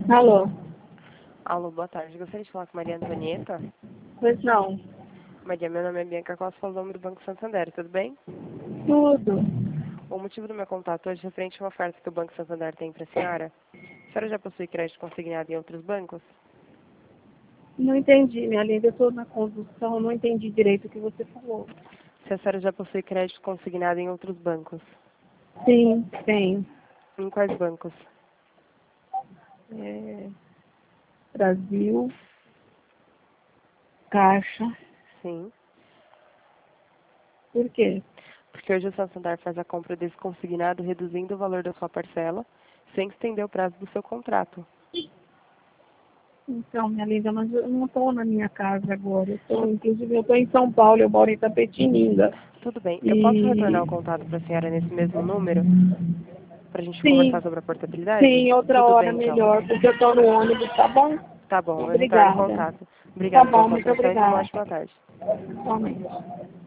Alô? Alô, boa tarde. Gostaria de falar com Maria Antonieta. Pois não. Maria, meu nome é Bianca Costa, falo o nome do Banco Santander, tudo bem? Tudo. O motivo do meu contato hoje é referente a uma oferta que o Banco Santander tem para a senhora. A senhora já possui crédito consignado em outros bancos? Não entendi, minha linda. Eu estou na condução, não entendi direito o que você falou. Se a senhora já possui crédito consignado em outros bancos? Sim, tenho. Em quais bancos? É, Brasil, Caixa. Sim. Por quê? Porque hoje o Santander faz a compra desse consignado reduzindo o valor da sua parcela, sem estender o prazo do seu contrato. Então, minha linda, mas eu não estou na minha casa agora. Inclusive, eu estou em São Paulo, eu moro em Itapetininga. Tudo bem. Eu posso retornar E o contato para a senhora nesse mesmo número? Para a gente conversar sim, sobre a portabilidade? sim, outra Tudo hora bem, então. melhor, porque eu estou no ônibus, tá bom? Tá bom, eu retorno o Obrigada. contato. Tá Obrigada pela bom, sua muito atenção e tenha uma obrigada. ótima tarde. Somente.